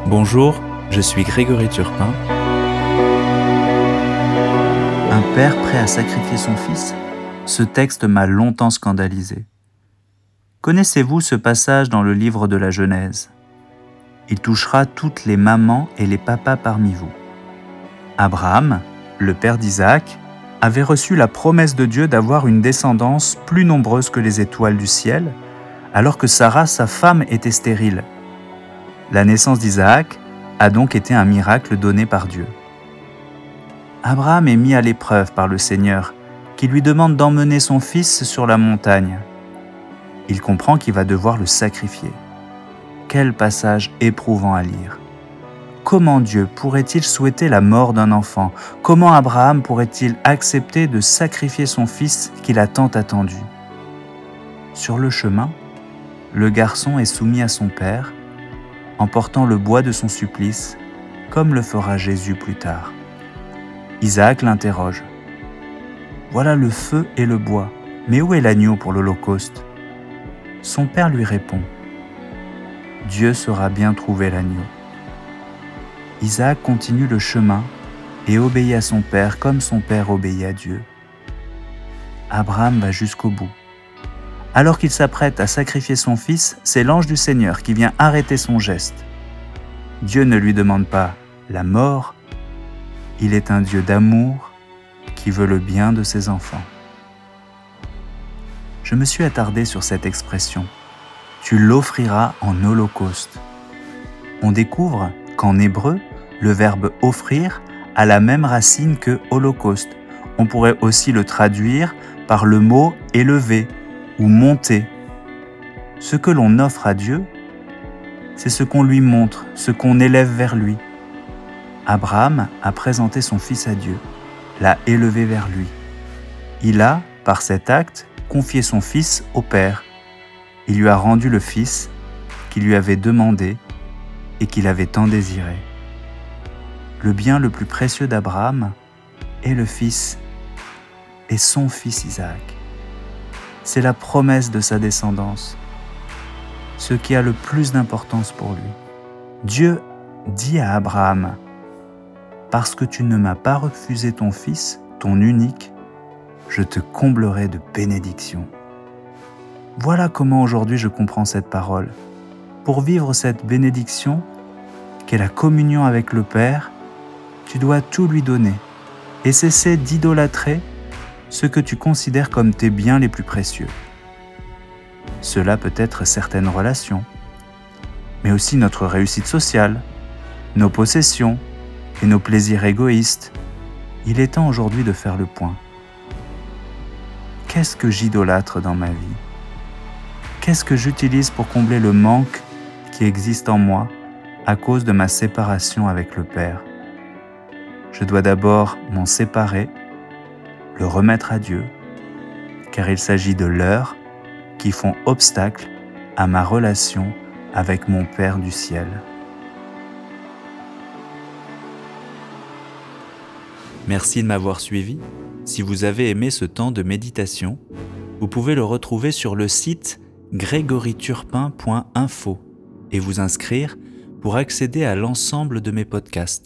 Bonjour, je suis Grégory Turpin. Un père prêt à sacrifier son fils? Ce texte m'a longtemps scandalisé. Connaissez-vous ce passage dans le livre de la Genèse? Il touchera toutes les mamans et les papas parmi vous. Abraham, le père d'Isaac, avait reçu la promesse de Dieu d'avoir une descendance plus nombreuse que les étoiles du ciel, alors que Sarah, sa femme, était stérile. La naissance d'Isaac a donc été un miracle donné par Dieu. Abraham est mis à l'épreuve par le Seigneur, qui lui demande d'emmener son fils sur la montagne. Il comprend qu'il va devoir le sacrifier. Quel passage éprouvant à lire! Comment Dieu pourrait-il souhaiter la mort d'un enfant? Comment Abraham pourrait-il accepter de sacrifier son fils qu'il a tant attendu? Sur le chemin, le garçon est soumis à son père, en portant le bois de son supplice, comme le fera Jésus plus tard. Isaac l'interroge. Voilà le feu et le bois, mais où est l'agneau pour l'Holocauste? Son père lui répond. Dieu saura bien trouver l'agneau. Isaac continue le chemin et obéit à son père comme son père obéit à Dieu. Abraham va jusqu'au bout. Alors qu'il s'apprête à sacrifier son fils, c'est l'ange du Seigneur qui vient arrêter son geste. Dieu ne lui demande pas la mort, il est un Dieu d'amour qui veut le bien de ses enfants. Je me suis attardé sur cette expression. Tu l'offriras en holocauste. On découvre qu'en hébreu, le verbe offrir a la même racine que holocauste. On pourrait aussi le traduire par le mot élever ou monter. Ce que l'on offre à Dieu, c'est ce qu'on lui montre, ce qu'on élève vers lui. Abraham a présenté son fils à Dieu, l'a élevé vers lui. Il a, par cet acte, confié son fils au Père. Il lui a rendu le fils qu'il lui avait demandé et qu'il avait tant désiré. Le bien le plus précieux d'Abraham est le fils et son fils Isaac. C'est la promesse de sa descendance, ce qui a le plus d'importance pour lui. Dieu dit à Abraham, « Parce que tu ne m'as pas refusé ton fils, ton unique, je te comblerai de bénédictions. » Voilà comment aujourd'hui je comprends cette parole. Pour vivre cette bénédiction, qu'est la communion avec le Père, tu dois tout lui donner et cesser d'idolâtrer ce que tu considères comme tes biens les plus précieux. Cela peut être certaines relations, mais aussi notre réussite sociale, nos possessions et nos plaisirs égoïstes. Il est temps aujourd'hui de faire le point. Qu'est-ce que j'idolâtre dans ma vie? Qu'est-ce que j'utilise pour combler le manque qui existe en moi à cause de ma séparation avec le Père? Je dois d'abord m'en séparer, le remettre à Dieu, car il s'agit de leurs qui font obstacle à ma relation avec mon Père du ciel. Merci de m'avoir suivi. Si vous avez aimé ce temps de méditation, vous pouvez le retrouver sur le site grégoryturpin.info et vous inscrire pour accéder à l'ensemble de mes podcasts.